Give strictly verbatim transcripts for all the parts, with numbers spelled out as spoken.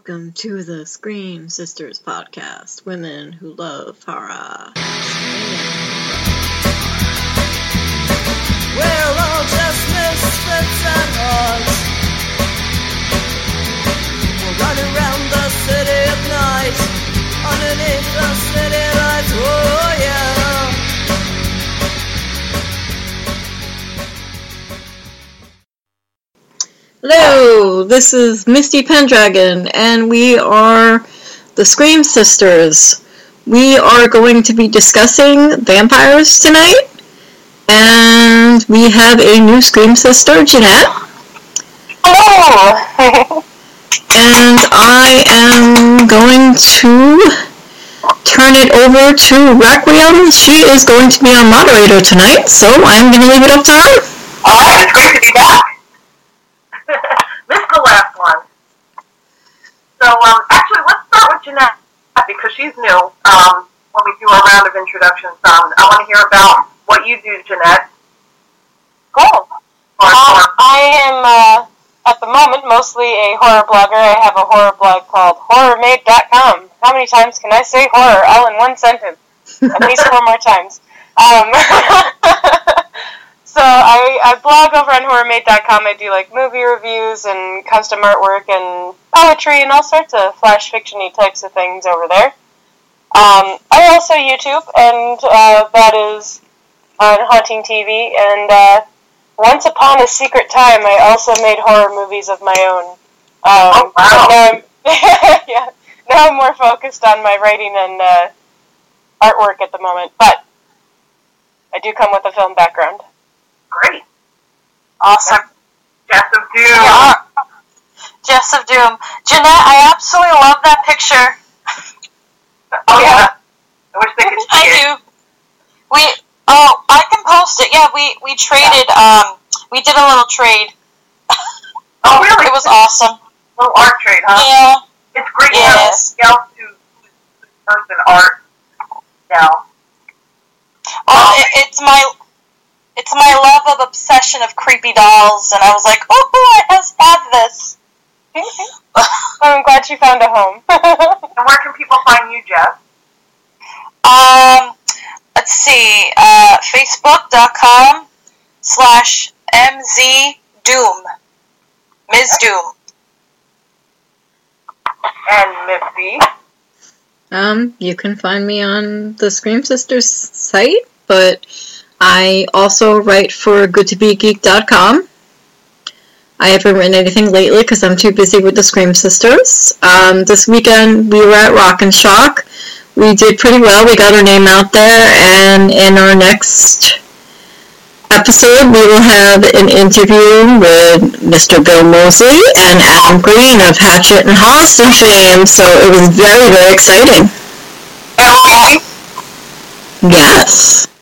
Welcome to the Scream Sisters podcast, women who love horror. We're all just misfits and hearts. We'll run around the city at night, underneath the city lights, oh yeah. Hello, this is Misty Pendragon, and we are the Scream Sisters. We are going to be discussing vampires tonight, and we have a new Scream Sister, Jeanette. Hello! And I am going to turn it over to Requiem. She is going to be our moderator tonight, so I'm going to leave it up to her. Alright, it's great to be back. Missed the last one. So, um, actually, let's start with Jeanette, because she's new, um, when we do our round of introductions. Um, I want to hear about what you do, Jeanette. Cool. Um, I am, uh, at the moment, mostly a horror blogger. I have a horror blog called horror made dot com. How many times can I say horror all in one sentence? At least four more times. Um, So I, I blog over on horror made dot com. I do like movie reviews and custom artwork and poetry and all sorts of flash fiction-y types of things over there. Um, I also YouTube, and uh, that is on Haunting T V. And uh, once upon a secret time, I also made horror movies of my own. Um, oh, wow. Now I'm, yeah, now I'm more focused on my writing and uh, artwork at the moment. But I do come with a film background. Great. Awesome. Jess of Doom. Yeah. Jess of Doom. Jeanette, I absolutely love that picture. Oh, yeah. I wish they could see I it. do. We, oh, I can post it. Yeah, we, we traded, um, we did a little trade. Oh, really? It was awesome. Little art trade, huh? Yeah. It's great Yes. to have scouts who person art now. Oh, it, it's my... It's my love of obsession of creepy dolls, and I was like, oh, I must have this. I'm glad she found a home. And where can people find you, Jess? um, let's see, uh, facebook.com slash mzdoom. Miz Doom. And Misty? Um, you can find me on the Scream Sisters site, but I also write for good to be geek dot com. I haven't written anything lately because I'm too busy with the Scream Sisters. Um, this weekend we were at Rock and Shock. We did pretty well. We got our name out there, and in our next episode we will have an interview with Mister Bill Mosley and Adam Green of Hatchet and Holliston fame, so it was very, very exciting. Okay. Yes.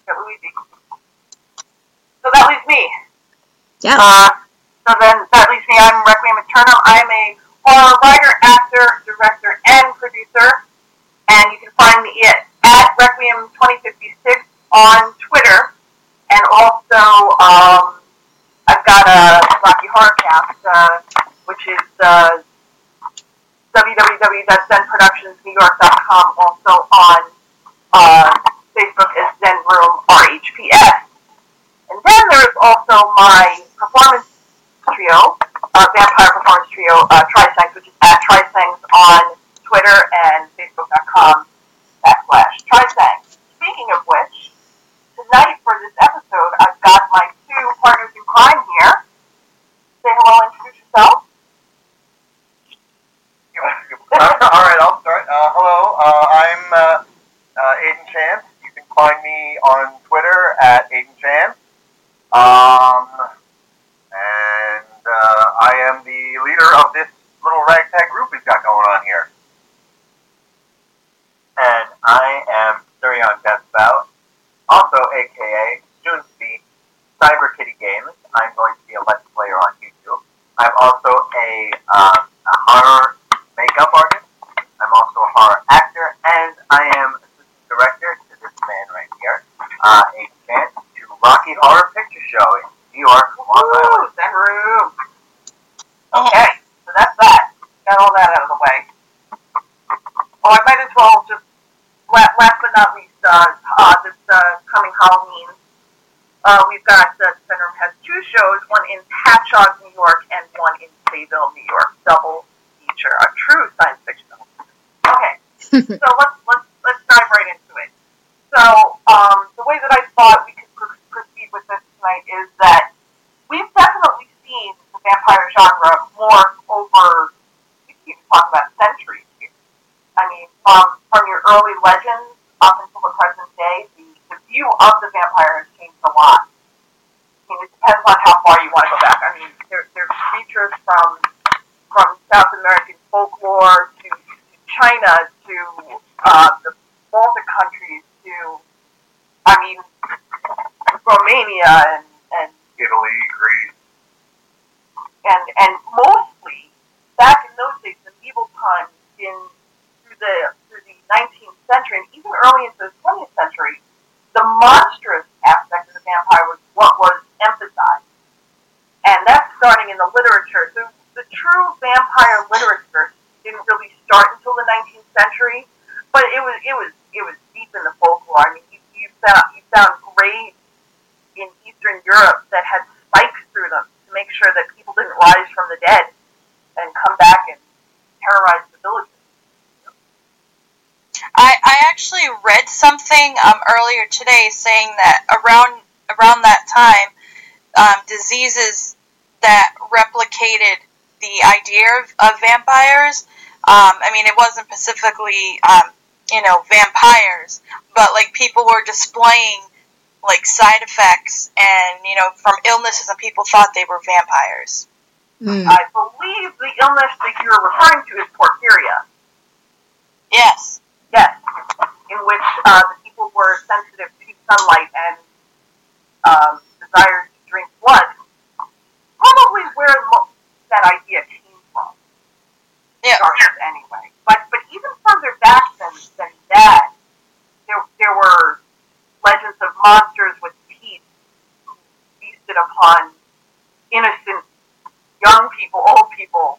So that leaves me. Yeah. Uh, so then that leaves me. I'm Requiem Eternum. I'm a horror writer, actor, director, and producer. And you can find me at, at Requiem twenty fifty-six on Twitter. And also, um, I've got a Rocky Horrorcast, uh, which is uh, w w w dot zen productions new york dot com. Also on uh, Facebook as Zen Room R H P S. And then there's also my performance trio, uh, vampire performance trio, uh, Trisangs, which is at Trisangs on Twitter and Facebook.com backslash Trisangs. Speaking of which, tonight for this episode, I've got my two partners in crime here. Say hello, introduce yourself. All right, I'll start. Uh, hello, uh, I'm uh, uh, Aiden Chance. You can find me on Twitter at Aiden Chance. Um, and uh, I am the leader of this little ragtag group we've got going on here. And I am Surion Deathspout, also a k a soon to be Cyber Kitty Games. I'm going to be a Let's Player on YouTube. I'm also a, uh, a horror makeup artist. I'm also a horror actor, and I am assistant director to this man right here, uh, Aiden Chance, to Rocky Horror Picture Show in New York, Long Island. Zen Room. Okay, so that's that. Got all that out of the has two shows, one in Patchogue, New York, and one in Sayville, New York. Double feature, a true science fiction novel. Okay, so let's let's let's dive right into it. So um, the way that I thought we could pr- proceed with this tonight is that we've definitely seen the vampire genre morph over, we can even talk about centuries here. I mean, from from your early legends up until the present day, the, the view of the vampire has changed a lot. I mean, it depends on how far you want to go back. I mean, there, there's creatures from from South American folklore to, to China to uh, the Baltic countries to, I mean, Romania and, and Italy, Greece. and and mostly back in those days, the medieval times, in through the through the nineteenth century and even early into the twentieth century, the monstrous aspect of the vampire was what was emphasized, and that's starting in the literature. So the true vampire literature didn't really start until the nineteenth century, but it was it was it was deep in the folklore. I mean, you, you found you found graves in Eastern Europe that had spikes through them to make sure that people didn't rise from the dead and come back and terrorize the villages. I, I actually read something um, earlier today saying that around around that time, um, diseases that replicated the idea of, of vampires. Um, I mean, it wasn't specifically, um, you know, vampires, but like people were displaying like side effects and, you know, from illnesses, and people thought they were vampires. Mm. I believe the illness that you're referring to is porphyria. Yes. Yes, in which uh, the people were sensitive to sunlight and um, desired to drink blood. Probably where mo- that idea came from. Yeah. Started anyway. But but even further back than, than that, there there were legends of monsters with teeth who feasted upon innocent young people, old people.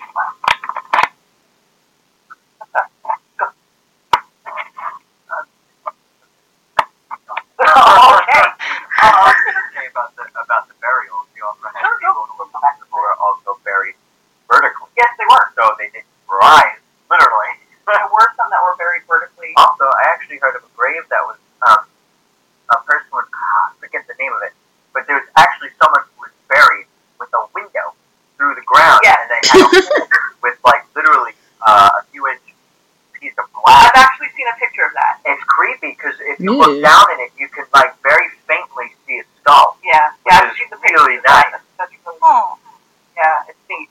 Okay. Uh, Say about the about the burials. You also had people who were also buried vertically. yes, they were. So they didn't rise, literally. There were some that were buried vertically. Also, I actually heard of a grave that was, um, a person was, ah, I forget the name of it, but there was actually someone who was buried with a window through the ground, Yes. and they had a hole with, like, literally uh, a few inch piece of glass. I've actually seen a picture of that. It's creepy, because if you Yeah. look down in it, you can, like, very faintly see a skull. Yeah, Which yeah, I've is seen the picture. really nice. That's, that's really, Oh. yeah, it's neat.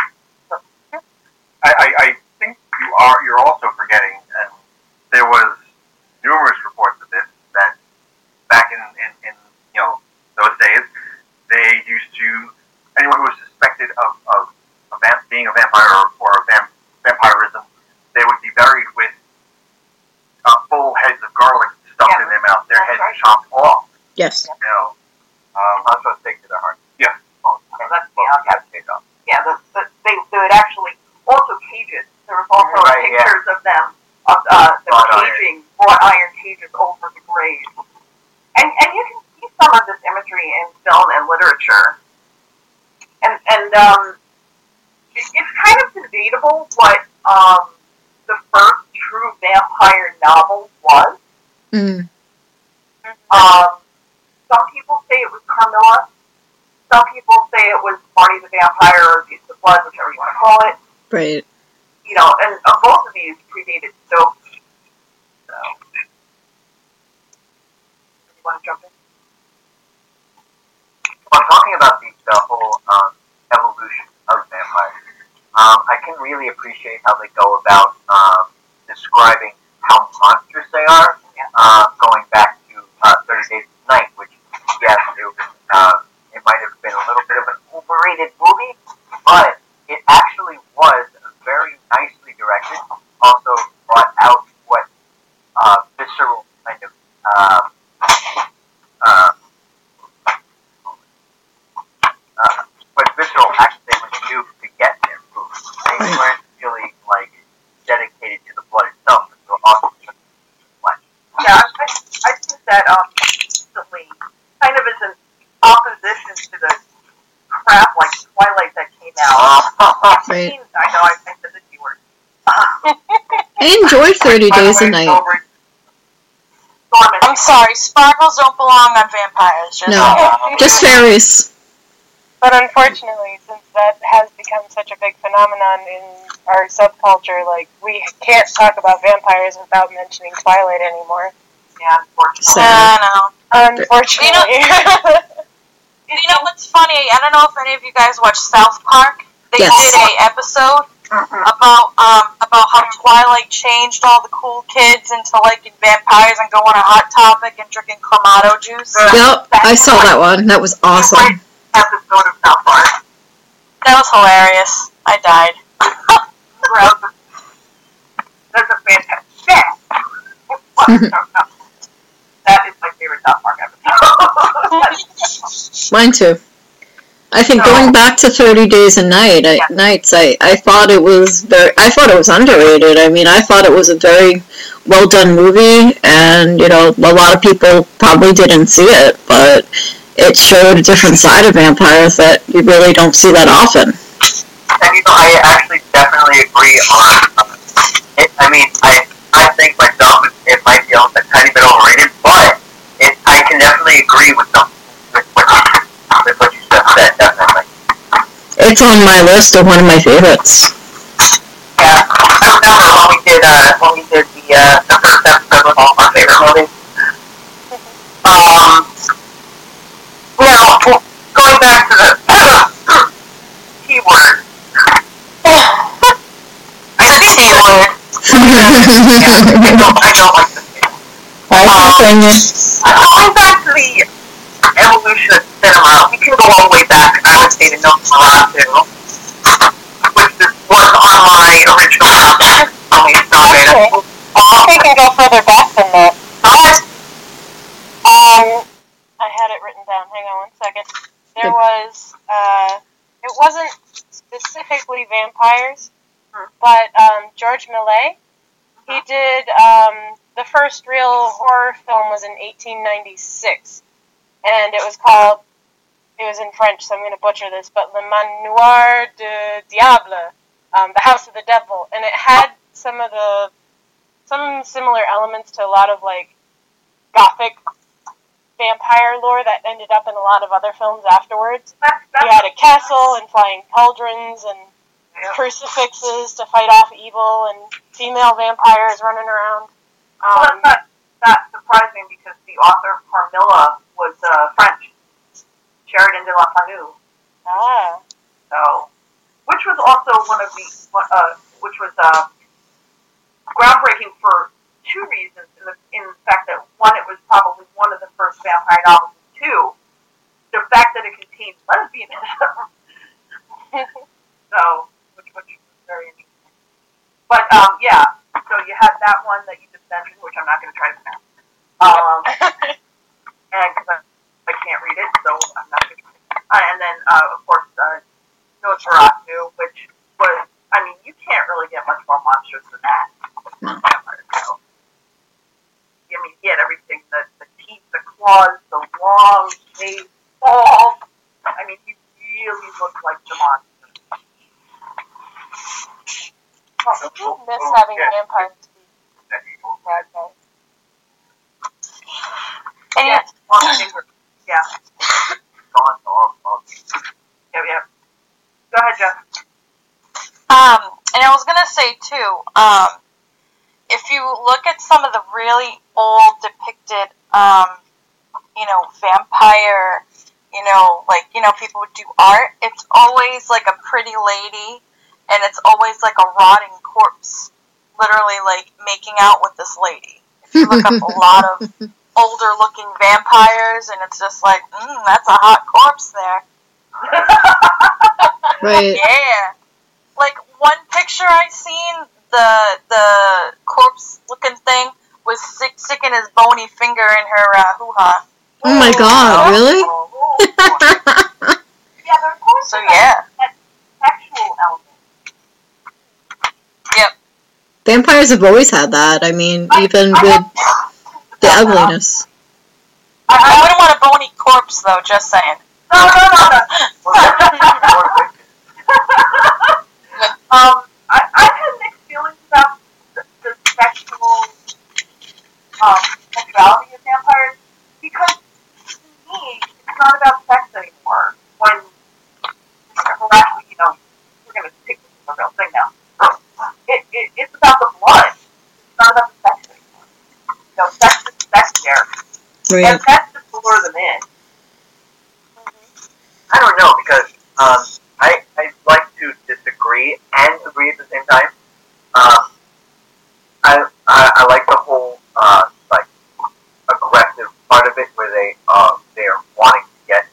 I, I, I think you are you're also forgetting, and there was numerous reports of this, that back in, in, in you know those days, they used to, anyone who was suspected of, of a vamp, being a vampire or, or a vamp, vampirism, they would be buried with uh, full heads of garlic stuffed Yeah. in their mouth, their That's heads right. chopped off. Yes. You know, um, Also a stake to the heart. yeah. Well, So that's the well, outcast. take off. Yeah, the, the, they, they would actually, also cages. There was also Right, yeah. pictures of them, of uh, the Wrought iron. caging, wrought iron cages over the graves. And, and you can see some of this imagery in film and literature. And, and um, it, it's kind of debatable what um, the first true vampire novel was. Mm. Um, some people say it was Carmilla. Some people say it was Marty the Vampire or Beast of Blood, whichever you want to call it. Right. You know, and uh, both of these predated Stokes. So, you want to jump in? Well, talking about the, the whole um, evolution of vampires, um, I can really appreciate how they go about um, describing how monstrous they are, uh, going back to uh, thirty Days of Night, which, yes, it, was, uh, it might have been a little bit of an overrated movie, but it actually was very nicely directed, also brought out what uh, visceral kind of uh, uh, uh, what visceral act they would do to get their food. They weren't really like dedicated to the blood itself, but to also just flesh. Yeah, I, I think that um, recently, kind of as an opposition Right. I know I said the T word. I enjoy thirty Days a Night. I'm sorry, sparkles don't belong on vampires. Just No, just fairies. But unfortunately, since that has become such a big phenomenon in our subculture, like, we can't talk about vampires without mentioning Twilight anymore. Yeah, unfortunately. Sad. I know. Unfortunately. You know what's funny? I don't know if any of you guys watch South Park. They Yes. did a episode about um about how Twilight changed all the cool kids into liking vampires and going on Hot Topic and drinking Clamato juice. Yep, I saw that one. That was awesome. Episode of South Park. That was hilarious. I died. That's a fantastic. That is my favorite South Park episode. Mine too. I think going back to thirty Days a Night, I, Nights, I, I thought it was very, I thought it was underrated. I mean, I thought it was a very well done movie, and, you know, a lot of people probably didn't see it, but it showed a different side of vampires that you really don't see that often. And, you know, I actually definitely agree on, um, it, I mean, I I think myself it, it might be a tiny bit overrated, but it, I can definitely agree with some, with what you, with what you just said, definitely. It's on my list of one of my favorites. Yeah, I remember when we did, uh, when we did the, uh, the first episode with all of our favorite movies. Um, now, going back to the keyword. The T word. Yeah, I don't, I don't like this game. I think Going back to the evolution of cinema, we can go all the way back, I would say, to Nosferatu, which is, was on my original topic. Only it's not Okay. right. I think we can go further back than that. Um, I had it written down. Hang on one second. There was, uh, it wasn't specifically vampires, but um, George Millet, he did, um, the first real horror film was in eighteen ninety-six, and it was called, it was in French, so I'm going to butcher this, but Le Manoir du Diable, um, The House of the Devil, and it had some of the, some similar elements to a lot of, like, gothic vampire lore that ended up in a lot of other films afterwards. That's, He that's, had a castle and flying cauldrons and crucifixes to fight off evil and female vampires running around. well, Um, that's not, not surprising because the author of Carmilla was uh, French. Sheridan de la Fanu. ah, So, which was also one of the, uh, which was uh, groundbreaking for two reasons. In the, in the fact that one, it was probably one of the first vampire novels. Two, the fact that it contained lesbianism. So, which, which was very interesting. But um, yeah, so you had that one that you just mentioned, which I'm not going to try to pronounce. Um, and because I, I can't read it, so I'm not going to. Uh, and then, uh, of course, uh, Nosferatu, which was, I mean, you can't really get much more monstrous than that. No. So, I mean, you had everything, the, the teeth, the claws, the long face, balls. I mean, you really look like the monster. I do miss having vampires to be bad guys. And Yeah, long finger. Yeah. Gone, oh, oh. Yeah, yeah. Go ahead, Jeff. Um, and I was gonna say too, um, if you look at some of the really old depicted, um, you know, vampire, you know, like, you know, people would do art, it's always like a pretty lady, and it's always like a rotting corpse, literally like making out with this lady. If you look up a lot of older looking vampires, and it's just like, mm, that's a hot corpse there. Right. Yeah. Like, one picture I seen, the the corpse-looking thing was stick, sticking his bony finger in her uh, hoo-ha. Oh my god, really? Yeah, there's always So, that, yeah. that sexual element. Yep. Vampires have always had that. I mean, even I with have- the ugliness. I, I wouldn't want a bony corpse, though, just saying. No, no, no, no. With Right. And that's just to lure them in. I don't know, because um, I, I like to disagree and agree at the same time. Um, I, I I like the whole uh, like aggressive part of it, where they uh, they're wanting to get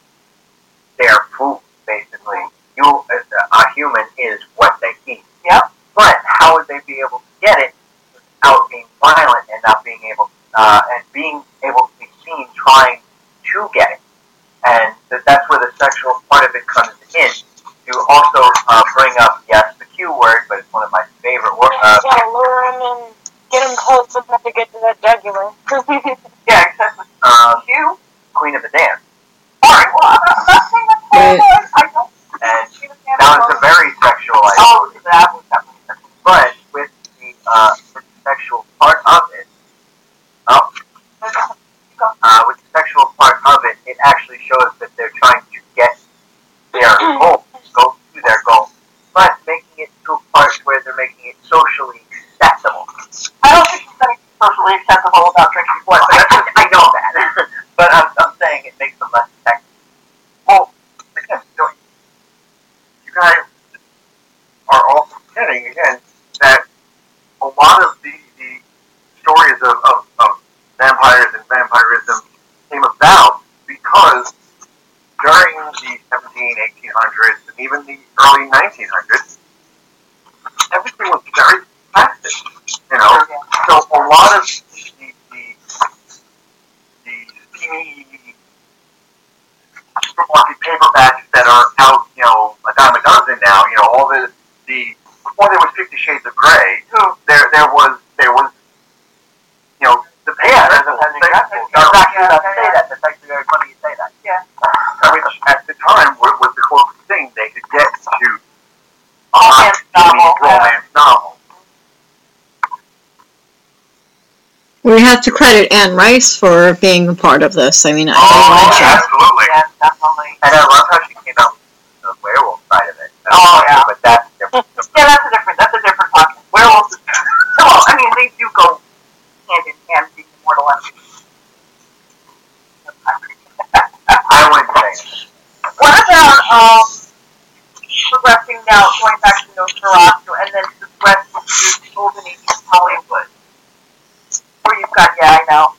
their food. Basically, you as a, a human is what they eat. Yep. But how would they be able to get it without being violent and not being able uh, and being able to be seen trying to get it? And th- that's where the sexual part of it comes in. To also uh, bring up, yes, the Q word, but it's one of my favorite words. Uh, Yeah, lure him and get him close enough to get to that jugular. Yeah, exactly. um, You? Queen of the Dance. Alright, well, I'm not, I'm not saying that's Right. bad. I don't And she was handled that was well. a very sexualized. Oh, that was definitely sexual. But with the, uh, with the sexual part of it, oh, uh, with the sexual part of it, it actually shows that they're trying to get their goal, go to their goal, but making it to a part where they're making it socially acceptable. I don't think there's anything socially acceptable about drinking blood, but I, that's just, I know that, but I'm, I'm saying it makes them less sexy. Well, again, you know, you guys are also forgetting, again, that a lot of the, the stories of, of, of vampires and vampirism came about because during the seventeen, eighteen hundreds, and even the early nineteen hundreds, everything was very plastic, you know? So a lot of the, the, the steamy supermarket paperbacks that are out, you know, a dime a dozen now, you know, all the, the, before there was Fifty Shades of Grey, there, there was, there was, you know, the Yeah, paper. that's an They- example. you know, That's actually yeah, not to yeah, say yeah. that. That's actually very funny you say that. yeah. I mean, at the time, was, was the closest thing they could get to a Romance novel, romance novel. We have to credit Anne Rice for being a part of this. I mean, I Oh, mentioned. absolutely. Yes, definitely. And I love how she came out with the werewolf side of it. Oh, yeah. But that's different. Yeah, that's a different, that's a different topic. Werewolves is, well, I mean, they do go hand in hand, being immortal and I wouldn't say it. what about, um, progressing now, going back to Nosferatu, and then progressing to the Golden Age of Hollywood? Where you've got, yeah, I know.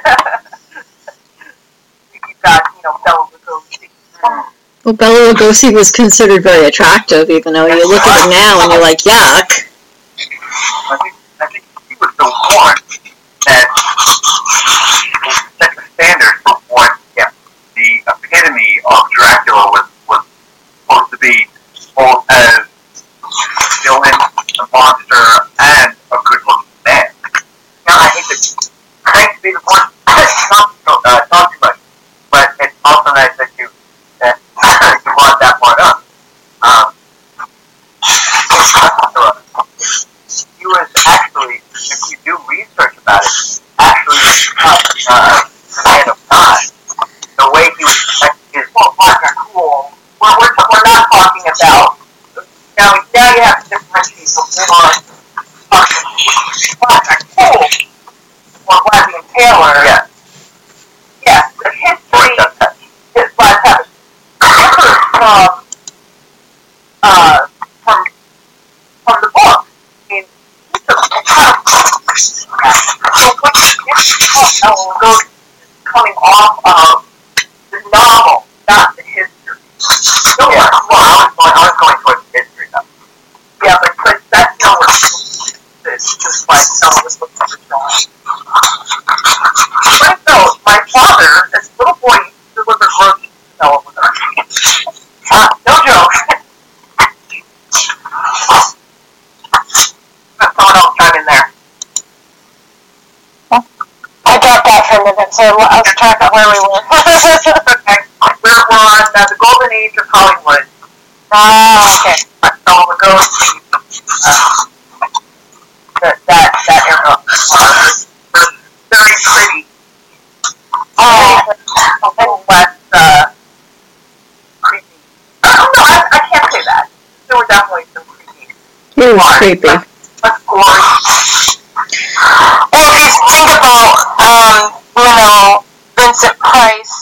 You've got, you know, Bela Lugosi. Well, Bela Lugosi was considered very attractive, even though you look at him now and you're like, yuck. I think, I think he was the one that set the standard for what yeah, the epitome of Dracula was, was supposed to be, both as a villain, a monster, and a good-looking man. Now, I hate to, I hate to be the one not to uh, talk too much, but it's also nice that you, that you brought that part up. Um, he was actually, if you do research about it, actually uh, a man of God. The way he was protecting his Well, partner, cool. We're, we're, we're not talking about, now, now you have to differentiate the war, partner, cool, or Vladimir Taylor. yeah. Yes, the history is Vlad Tepes. From, uh, from, from the book. I mean, it's a, it's kind of, so what you get to go coming off of the novel, not the history. No, Yeah, well, I was going, I was going towards history though. yeah, but, but that's not what it's just like someone was looking for drawing. But no, my father, as a little boy, used to deliver groceries to Bella Lugosi. Uh, no joke. Let someone else chime in there. I dropped out for a minute, so I was trying to where we were. Okay, we're, we're on uh, the golden age of Hollywood. Ah, okay. Bela Lugosi, uh, that, that, that era was very pretty. Oh, A little less, uh, creepy. I don't know, I, I can't say that. There were definitely some creepy. It was creepy. Less gory. well, if you think about, um, you know,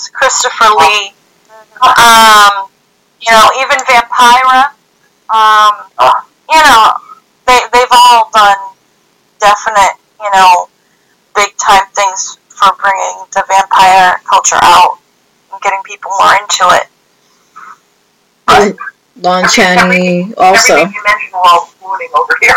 Jones, Christopher Lee, um, you know, even Vampira. Um, you know, they they've all done definite, you know, big time things for bringing the vampire culture out and getting people more into it. And Lon Chaney also. Everything you mentioned while I was swooning over here.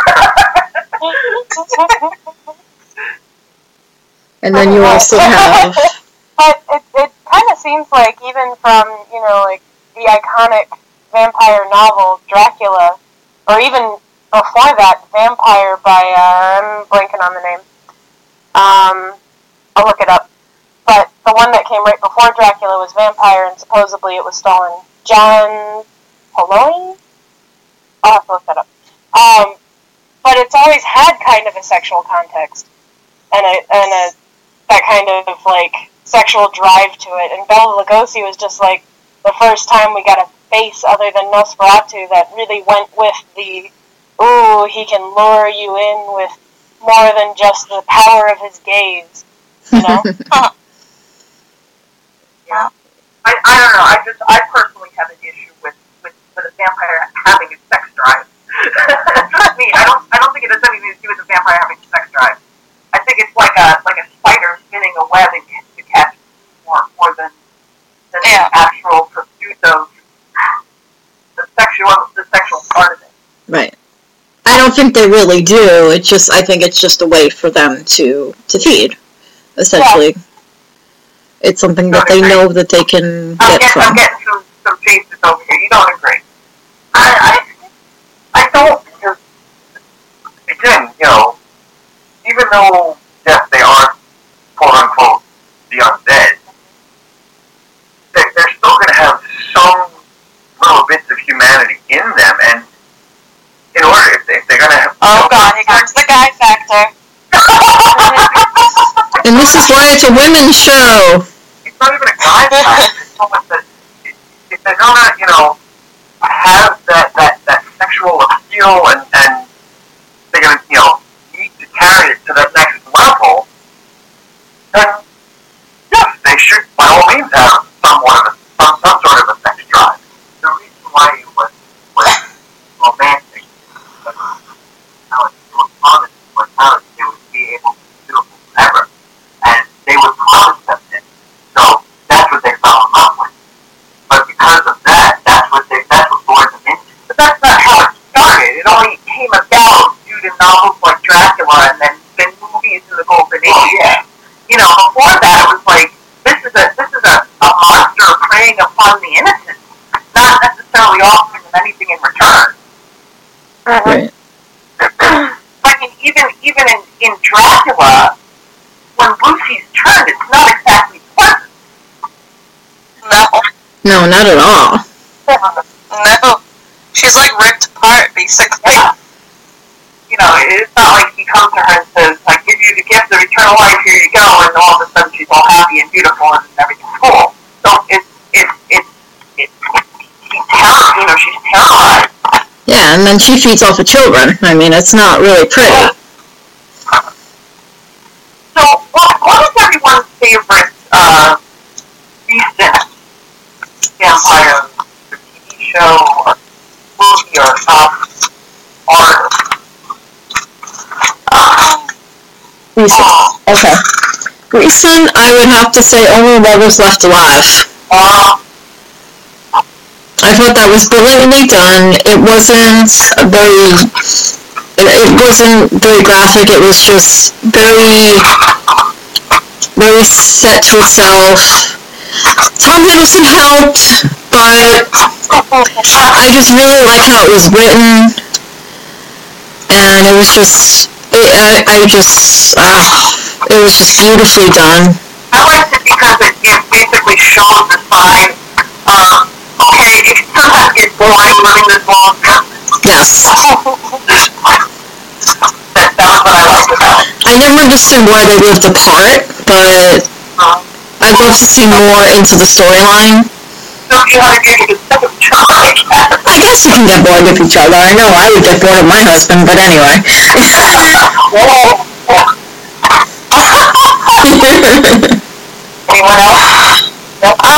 And then you also have... But it, it kind of seems like even from, you know, like the iconic vampire novel, Dracula, or even before that, Vampire by, uh, I'm blanking on the name. Um, I'll look it up. But the one that came right before Dracula was Vampire, and supposedly it was starring John Poloni? I'll have to look that up. Um, but it's always had kind of a sexual context, and a, and a, that kind of, like, sexual drive to it. And Bela Lugosi was just, like, the first time we got a face other than Nosferatu that really went with the, ooh, he can lure you in with more than just the power of his gaze, you know? Yeah. I, I don't know. I just I personally have an issue with, with, with a vampire having a sex drive. Just me. I don't I don't think it has anything to do with a vampire having a sex drive. I think it's like a like a spider spinning a web and to catch more more than than Yeah. the actual pursuit of the sexual the sexual part of it. Right. I don't think they really do. It's just, I think it's just a way for them to, to feed, essentially. It's something that they know that they can I'm get getting, I'm from. getting some, some faces over here. You don't agree? I, I, I don't, because, Again, you know, even though, yes, they are, quote unquote, the undead, they, they're still going to have some little bits of humanity in them, and in order, if, they, if they're going to have... Oh god, here comes the guy factor. And this is why it's a women's show. It's not even a guy factor, it's so much that if they're going to, you know, have that, that, that sexual appeal and, and they're going to, you know, need to carry it to that next level, then, yes, they should, by all means, have somewhat of a, some, some sort of a sex drive. The reason why it was, was romantic, was how it was promised, was how they would be able to be beautiful forever. And they would promise them this. So that's what they fell in love with. But because of that, that's what they, that's what lured them into. But that's not how it started. It only came about due to novels like Dracula and then, then movies in the Golden Age. Oh, yeah. You know, before that, it was like, this is a this is a, a monster preying upon the innocent, not necessarily offering them anything in return. Right. Like in, even even in, in Dracula, when Lucy's turned, it's not exactly pleasant. No. No, not at all. No. She's like ripped apart, basically. Yeah. You know, it's not like he comes to her and says, I give you the gift of eternal life, here you go, and all of a sudden she's all happy and beautiful and everything's cool. So it's, it's, it's, it's, she's terrorized, you know, she's terrorized. Yeah, and then she feeds off of children. I mean, it's not really pretty. So, what, what is everyone's favorite, uh, recent vampire, the T V show, or movie, or, uh, art? Recent. Okay. Recent, I would have to say Only Lovers Left Alive. Uh, I thought that was brilliantly done. It wasn't very, it wasn't very graphic. It was just very, very set to itself. Tom Hiddleston helped, but I just really like how it was written, and it was just, it, I, I just, uh, it was just beautifully done. I liked it because it, it basically shows the sign, uh, okay, it can sometimes get boring living this long. Yes. that, that was what I liked about it. I never understood why they lived apart, but Um, I'd love to see more into the storyline. so you had to get a second try, I guess. I guess you can get bored of each other. I know I would get bored of my husband, but anyway. Anyone else? Um,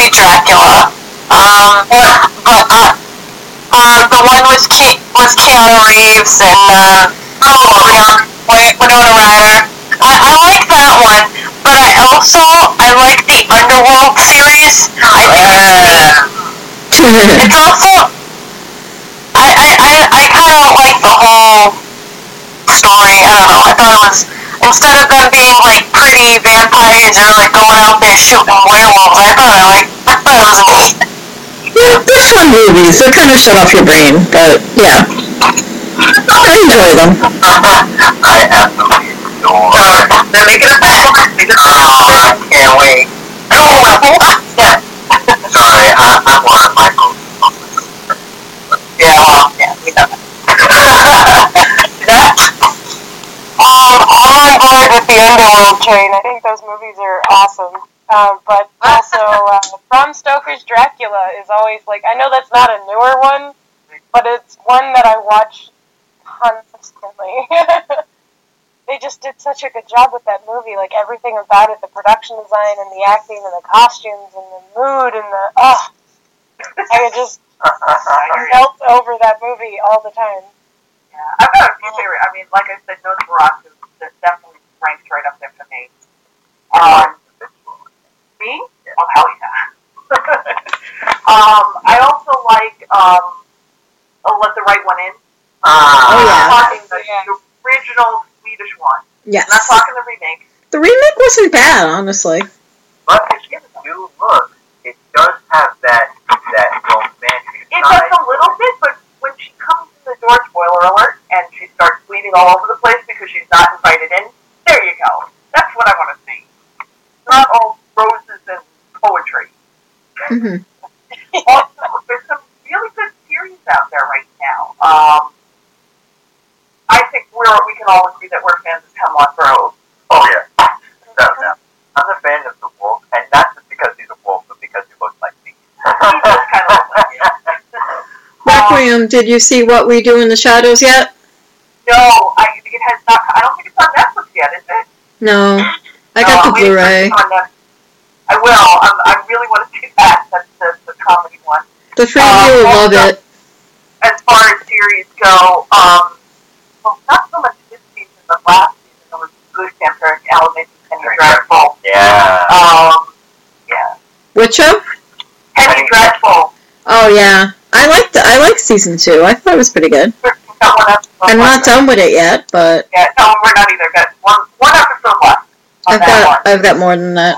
see Dracula. Um, but uh, uh, the one with Ke- with Keanu Reeves and uh, oh, Winona Ryder. I, I like that one, but I also I like the Underworld series. I think it's, it's also I I I, I kind of like the whole story. I don't know. I thought it was, instead of them being like pretty vampires or like going out there shooting werewolves, I thought I like I thought it was neat. Yeah, they're fun movies. They kind of shut off your brain, but yeah, I enjoy them. I absolutely adore. They're making a film. Oh, I can't wait. Oh, yeah. Sorry, I, I'm one of Michael's. Yeah, well, yeah, we know that. Um, I'm on board with the Underworld train. I think those movies are awesome. Um, but also, uh, Bram Stoker's Dracula is always like, I know that's not a newer one, but it's one that I watch constantly. They just did such a good job with that movie. Like, everything about it, the production design and the acting and the costumes and the mood and the, ugh. I could just melt over that movie all the time. Yeah, I've got a few favorite. I mean, like I said, Nosferatu is definitely ranks right up there for me. Um, me? Oh, hell yeah. um, I also like um, oh, Let the Right One In. Uh, Oh, yeah. I'm talking the, Yeah. the original Swedish one. Yes. I'm not talking the remake. The remake wasn't bad, honestly. but if you do look, it does have that that romantic It side. does a little bit, but when she comes in the door, spoiler alert, and she starts bleeding all over the place because she's not invited in, there you go. That's what I want to see. Not all roses and poetry. Mm-hmm. Also, there's some really good series out there right now. Um, I think we're we can all agree that we're fans of Hemlock Grove. Oh yeah, no, no. I'm a fan of the wolf, and not just because he's a wolf, but because he looks like me. He does kind of look like you. Requiem, did you see What We Do in the Shadows yet? No, I it has not. I don't think it's on Netflix yet, is it? No. I No, got I'm the waiting for it Blu-ray. to be on Netflix. I will. Um, I really want to see that. That's the, the comedy one. The three of you will love it. As far as series go, um, well, not so much this season, but last season there was good vampiric elements and Penny Dreadful. Yeah. Um, yeah. Which show? Penny Dreadful. Oh yeah, I liked it. I liked season two. I thought it was pretty good. Got one episode I'm not left. done with it yet, but Yeah, no, we're not either. Got one one episode left on I've that got one. I've got more than that.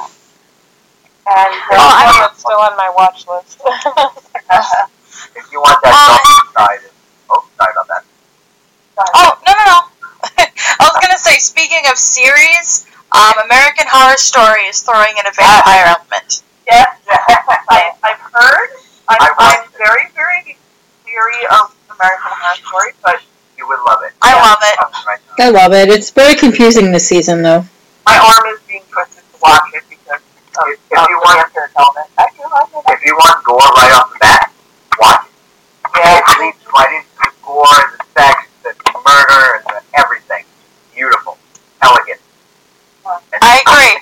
And Oh, I have it still on my watch list. uh, If you want that Uh, soft side, oh, side on that. Oh, no, no, no. I was going to say, speaking of series, um, American Horror Story is throwing in a vampire element. yes, I, I've heard. I'm, I I'm watched it. very, very leery of American Horror Story, but You would love it. I love it. Right. I love it. It's very confusing this season, though. my arm is being twisted to watch it because of, If, if of you the want, vampire element. I do like it. if you want gore right off the bat, watch it. Yeah, It leads right into the gore, the sex, the murder, and the everything. Beautiful, elegant. And I agree.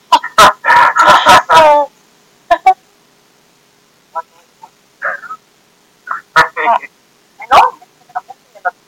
I know I'm missing, I'm missing another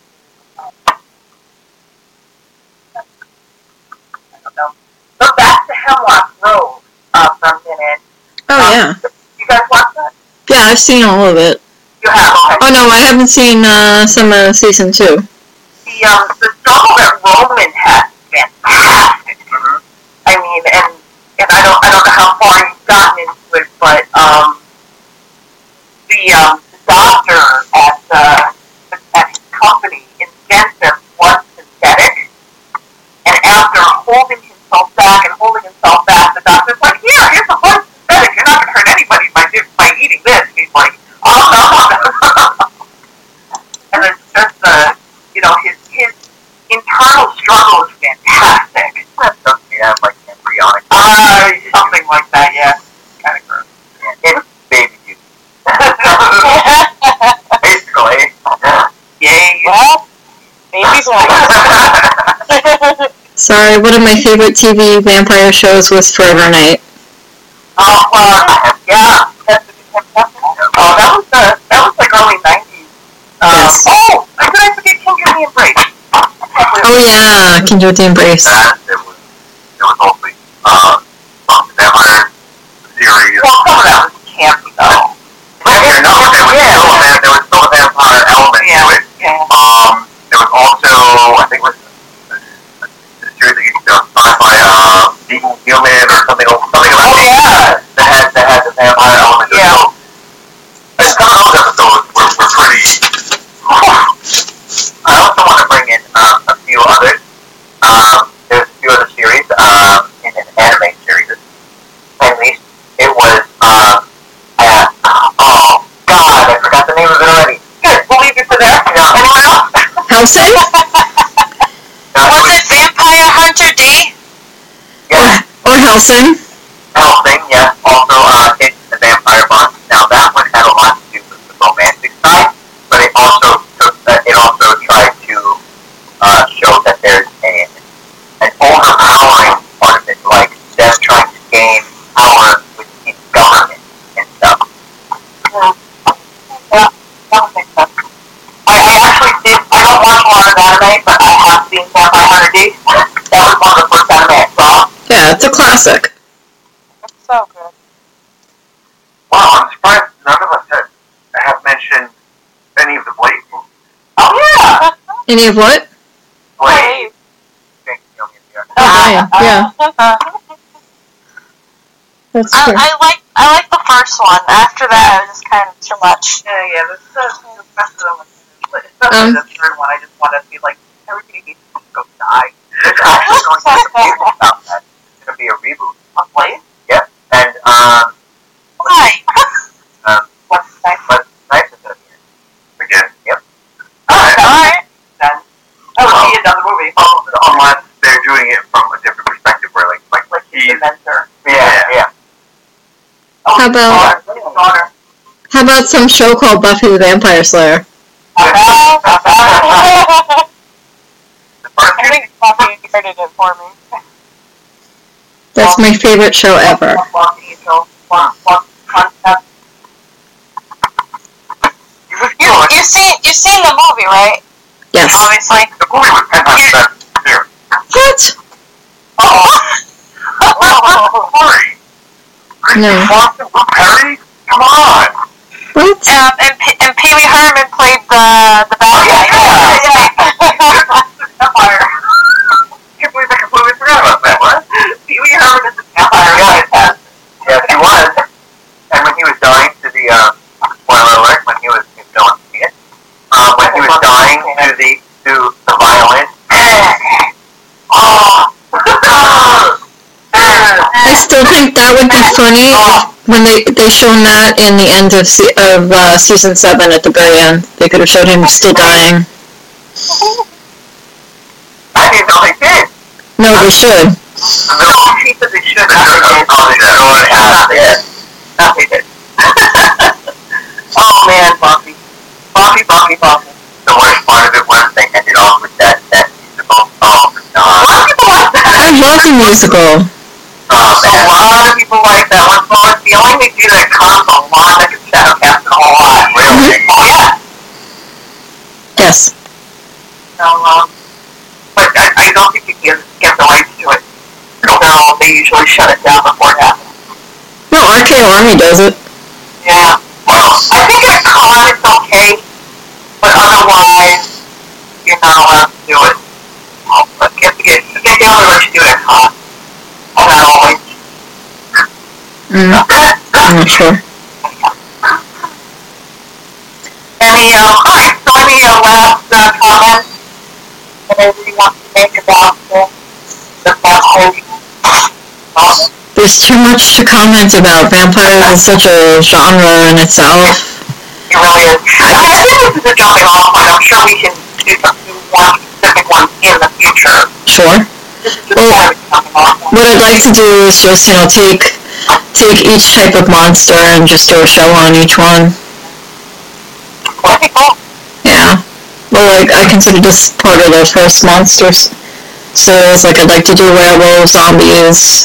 I don't know. But back to Hemlock Grove uh, for a minute. Oh Um, yeah, You guys watch that? yeah. I've seen all of it. You have, okay. Oh no, I haven't seen uh, some of season two. The, um, the struggle that Roman has is fantastic. Mhm. I mean, and, and I don't, I don't know how far you've gotten into it, but, um, the, um, the doctor at, uh, at his company invents that blood synthetic, and after holding himself back and holding himself back, the doctor's like, here, here's a blood synthetic, you're not gonna hurt anybody by, by eating this. And he's like, oh, no, no. And it's just, uh, you know, his, his internal struggle is fantastic. Yeah, like embryonic. Uh, something like that, yeah. Kind of gross. It's baby juice. Basically. Yay. Well, baby's life. Sorry, one of my favorite T V vampire shows was Forever Night. Oh, well, yeah. Oh yeah, Kindred with the Embrace. That it was it was mostly uh um, the vampire series. Well, some of that was campy though. Yeah, no, there was Yeah. still a va- there was still a vampire element Yeah. to it. Yeah. Um, there was also I think it was the series that used to sci-fi uh Being Human or something something about Oh, yeah. that had that had the vampire element to it. Yeah. So, and some of those episodes were, were pretty. I also want to bring in um, a few others. Um, there's a few other series um, in an anime series. At least it was. Um, uh, oh God, I forgot the name of it already. Good, we'll leave it for there. No, anyone else? Hellsing? No, Was it it Vampire Hunter D? Yeah, Or Hellsing? Hellsing. Yeah. Also, uh, it's the Vampire Month. Now that one had a lot to do with the romantic side, but it also took, uh, it also tried to uh, show that there's an an overpowering part of it, like them trying to gain power within government and stuff. Yeah, that would make sense. I, I actually did, I don't watch a lot of anime, but I have seen Vampire Hunter D. That was one of the first anime I saw. Yeah, it's a classic. It's so good. Wow, I'm surprised none of us had, have mentioned any of the Blade movies. Oh yeah! Any of what? Blade. Thank you, yeah. Oh, Brian. Yeah, that's I, true. I like I like the first one. After that, it was just kind of too much. Yeah, yeah, the, the, the rest of them was, but especially Um. the third one, I just want to be like, everybody needs to just go die. There's actually going to be a reboot about that. It's going to be a reboot. On Blade? Yep. And, um, Why? um, What's nice? but nice is going to be in. Again, yep. Alright, Alright. then. I will see another movie. Oh, unless they're doing it from a different perspective, where like, like, like He's the he's, mentor. yeah, yeah. Oh, How his about- daughter. His daughter. How about some show called Buffy the Vampire Slayer? I The first think Buffy created it for me. That's my favorite show ever. Block the intro. Block, block concept. it was You, good. you've seen you've seen the movie, right? Yes. Obviously. The movie was ten times better. Here. What? Oh, sorry. No. Boston Luke Perry? Come on. What? Um, and P- and Pee Wee Herman played the the bad guy. Vampire. Can't believe I completely forgot about that. What? Pee Wee Herman is a vampire. Yeah, yes, he was. And when he was dying to the, uh, spoiler alert, when he was, if no one see it, um, when he was dying to the, to the violin, oh, I still think that would be funny if, when they they shown that in the end of se- of uh, season seven at the very end. They could have showed him still dying. I didn't know they did. No, they should. No, She said they should. they should have. Oh, they should have. Yeah. Not they did. Oh man, Buffy. Buffy, Buffy, Buffy. The worst part of it was they ended off with that, that musical. Oh, A lot God. of people like that. I love the musical. Oh, A man. lot of people like that one. So it's the only thing that comes a lot that can shadow cast a whole lot. Really? Oh yeah. Yes. So, um, but I, I don't think you can get the rights to it. So they usually shut it down before it happens. No, R K O Army does it. Yeah. Well, I think at con it's okay, but otherwise you're not allowed to do it. Well, but if you get, if they only let you do it at con. Not always. Mm, I'm not sure. Any, uh, alright, so any uh, last uh, comments that anybody wants to make about the, the past page? Awesome. There's too much to comment about. Vampires is such a genre in itself. It really is. I mean, I think this is a jumping off point. I'm sure we can do some one specific ones in the future. Sure. This is just kind of a jumping off point. What I'd like to do is just, you know, take take each type of monster and just do a show on each one. That'd be cool. Yeah. Well, like, I consider this part of the first monsters. So it's like I'd like to do werewolves, zombies.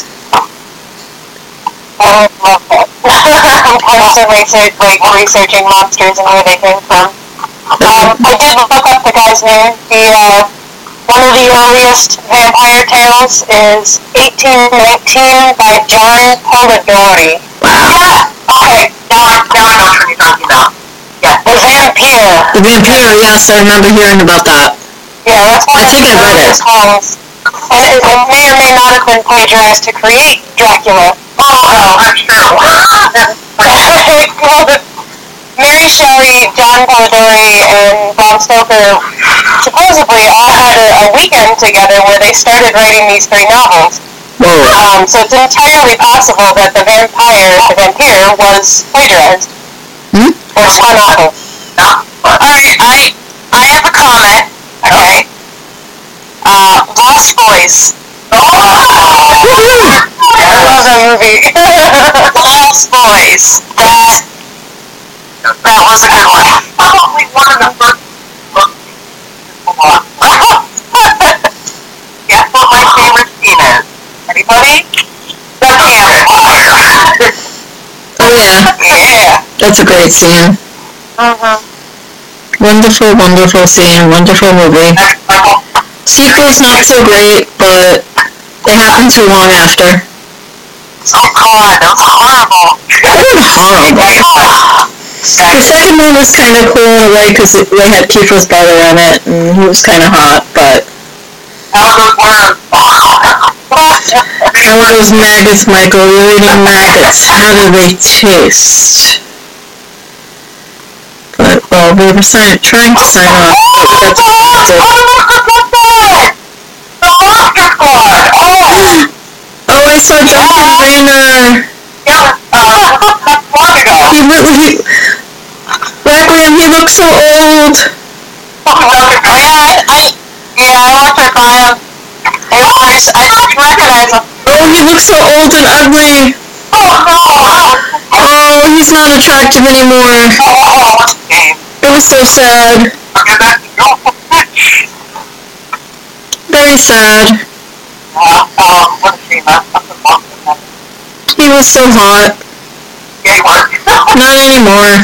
I love that. I'm constantly research, like, researching monsters and where they came from. Um, I did look up the guy's name. He, uh, One of the earliest vampire tales is eighteen nineteen by John Polidori. Yeah. Okay. Now I now I know what you're talking about. Yeah. The Vampire. The Vampire, yes, I remember hearing about that. Yeah, that's one I of think the I read it. earliest ones. And it, it may or may not have been plagiarized to create Dracula. Oh, oh, I'm sure. Mary Shelley, John Polidori, and Bram Stoker supposedly all had a, a weekend together where they started writing these three novels. Whoa. Um, so it's entirely possible that the vampire, the vampire, was plagiarized Hmm? or spun off of. Alright, I I have a comment. Okay. Uh, Lost Boys. I love that movie. Lost Boys. That that was a good one. Probably one of the first books. Guess what my favorite scene is? Anybody? The vampire. Oh yeah, Yeah. that's a great scene. Uh-huh. Wonderful, wonderful scene, wonderful movie. Next, Michael. Sequel's not so great, but they happen too long after. Oh god, that was horrible. It was horrible. The second one was kind of cool in a way because they had Kiefer's brother in it, and he was kind of hot, but How those worms. how are those maggots, Michael? You're eating maggots. How do they taste? But, well, we were sign- trying to sign off, but we got disconnected. The Monster Squad! Oh! Oh, I saw Duncan Raynor. Yeah, uh, not long ago. He really... Requiem, he looks so old. Duncan Oh yeah, I yeah, I walked right by him. It was I didn't recognize him. Oh, he looks so old and ugly. Oh no! Oh, he's not attractive anymore. Oh, what's the name? It was so sad. Okay, that's the beautiful bitch. Very sad. Uh, um, what a shame, that's something awesome. He was so hot. Yeah, he was. Not anymore.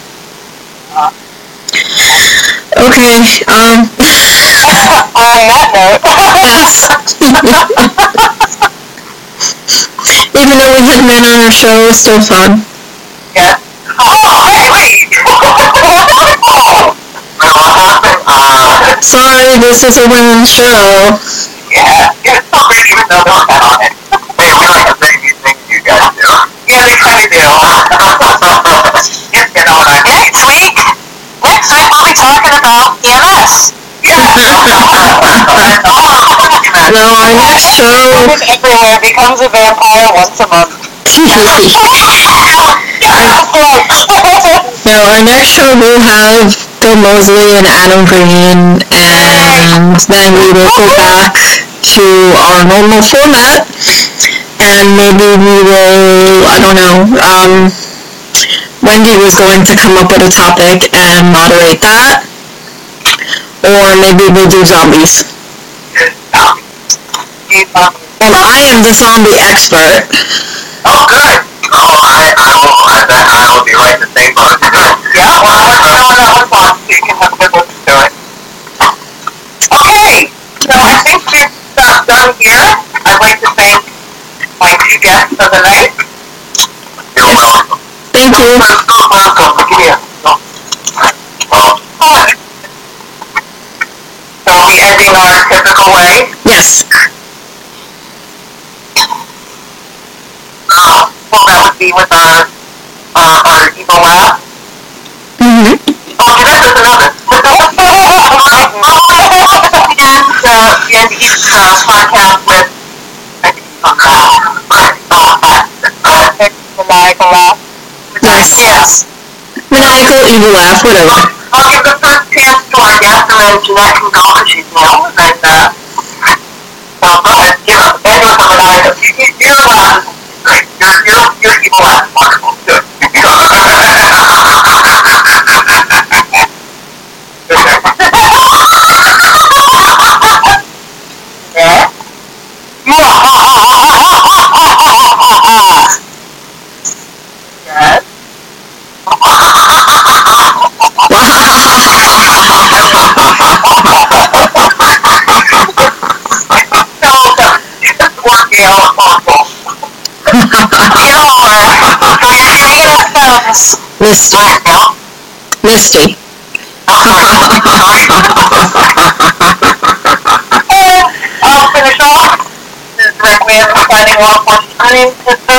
Okay, um... On that note. yes. Even though we had men on our show, it was still fun. Yeah. Oh, hey, wait! Oh! Well, what happened? Uh, Sorry, this is a women's show. yeah. Yeah, it's so great even though they're not on it. They really have very few things you guys do. Yeah, they kind of do. Yes, you know what I mean. Next week next week we'll be talking about P M S. No, our next show... Everywhere becomes a vampire once a month. No, our next show we'll have Bill Moseley and Adam Green, and then we will go back to our normal format, and maybe we will, I don't know, um, Wendy was going to come up with a topic and moderate that, or maybe we'll do zombies. And I am the zombie expert. Oh, good. Oh, I, I will, I bet I will be right in the same boat. Yeah, well, I'll let you know when that one's on so you can have a good look to it. Okay, so I think we're uh, done here. I'd like to thank my two guests of the night. You're welcome. Thank you. Welcome. Here. So are we ending our typical way? Yes. Uh, well, that would be with our, uh, our evil laugh. Mm-hmm. Oh, that's just another. and, uh, and each, uh, podcast with, I think, some, uh, Maniacal laugh. Yes. Yes. Maniacal, evil laugh, whatever. I'll give the first chance to our guest, and then Jeanette can go because she's new, and then, uh, well, go ahead, give us, end with a maniacal. You, you, your laugh is great. Your, your, your evil laugh is wonderful. Good. Yeah? Yes? Misty. Misty. And I'll finish off. This is Requiem signing off on time.